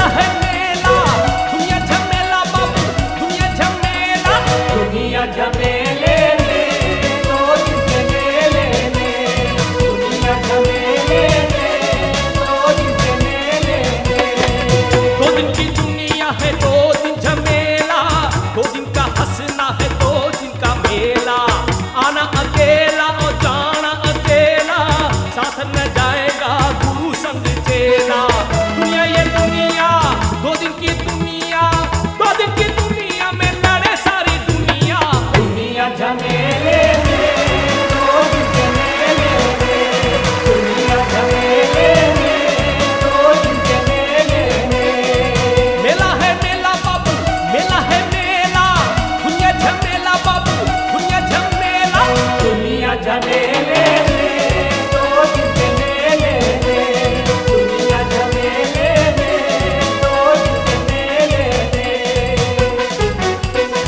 है मेला, दुनिया झमेला बाबू, दुनिया झमेला। दुनिया झमेले में, दो दिन के मेले में, दुनिया झमेले में, दो दिन के मेले में। 2 दिन की दुनिया है, 2 दिन झमेला, 2 दिन का हंसना है, 2 दिन का मेला। आना अकेला और जाना अकेला, साथ न जाएगा गुरु संग चेला। दुनिया ये दुनिया, 2 दिन की दुनिया, 2 दिन की दुनिया में लड़े सारी दुनिया। दुनिया झमेले में, दो दिन के मेले में, दुनिया झमेले में, दो दिन के मेले में। मेला है मेला बाबू, मेला है मेला, दुनिया झमेला बाबू, दुनिया झमेला। दुनिया झमेले में, दो दिन के मेले में, दुनिया झमेले में, दो दिन के मेले में।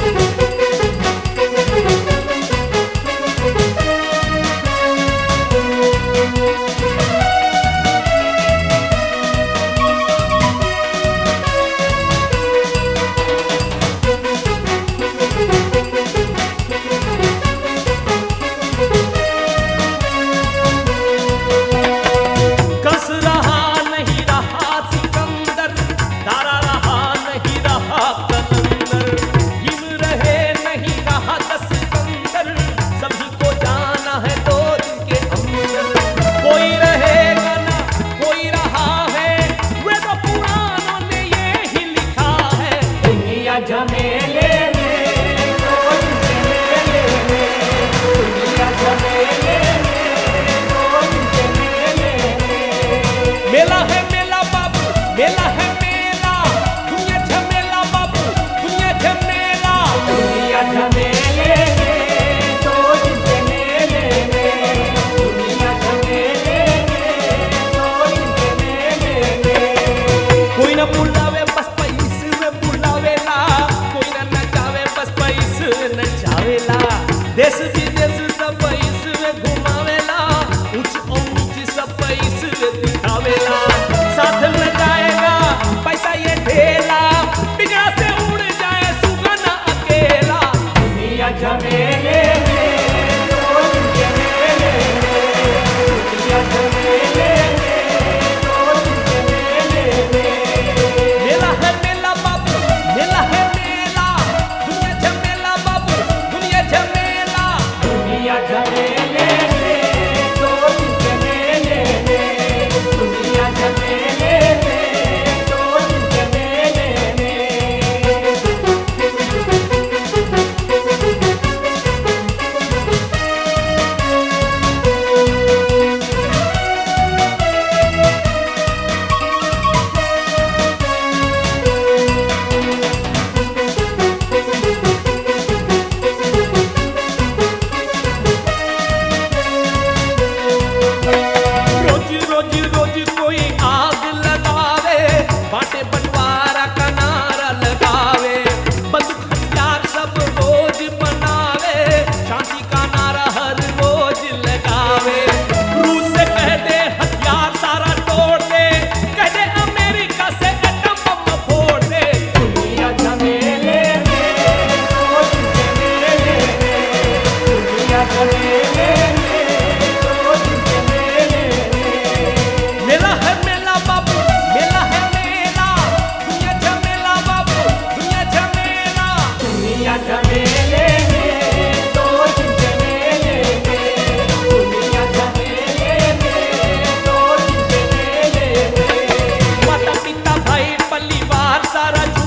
कस रहा नहीं रहा सिकंदर, दारा रहा नहीं रहा कलंदर, हिम रहे नहीं रहा दस सिकंदर, सभी को जाना है 2 दिन के अंदर। कोई रहेगा ना कोई रहा है, वेद पुराणों ने ये ही लिखा है। दुनिया झमेले में, दो दिन के मेले में, दुनिया झमेले में, दो दिन के मेले में। मेला है मेला बाबू, मेला है मेला, दुनिया झमेला बाबू, दुनिया झमेला। दुनिया झमेले में, दो दिन के मेले में, दुनिया झमेले में, दो दिन के मेले में। कोई न बुलावे बस पैसे में बुलावेला, कोई न नचावे बस पैसे नचावेला। देश विदेश सब पैसे में घुमावेला, ऊंच और नीच सब पैसे में दिखावेला। साथ में जाएगा पैसा ये ढेला, बिगड़ा से उड़ जाए सुगना अकेला। दुनिया झमेले में, दो दिन के मेले में, दुनिया झमेले में, दो दिन के मेले में। मेला है मेला बाबू, मेला है मेला, दुनिया झमेला बाबू, दुनिया झमेला। दुनिया झमेले में, दो दिन के मेले में, दुनिया झमेले में, दो दिन के मेले में। रोज रोज रोज कोई आग लगावे, बाटे बंटवारा का नारा लगावे, बंदूक हथियार सब रोज बनावे, शांति का नारा हर रोज लगावे। रूस से कह दे हथियार सारा तोड़ दे, कह दे अमेरिका से एटम बम फोड़ दे। दुनिया झमेले में, दो दिन के मेले में, दुनिया झमेले में, दो दिन के मेले में। मेला है मेला बाबू, मेला है मेला, दुनिया झमेला बाबू, दुनिया झमेला। दुनिया झमेले में, दो दिन के मेले में, दुनिया झमेले में, दो दिन के मेले में। माता पिता भाई परिवार सारा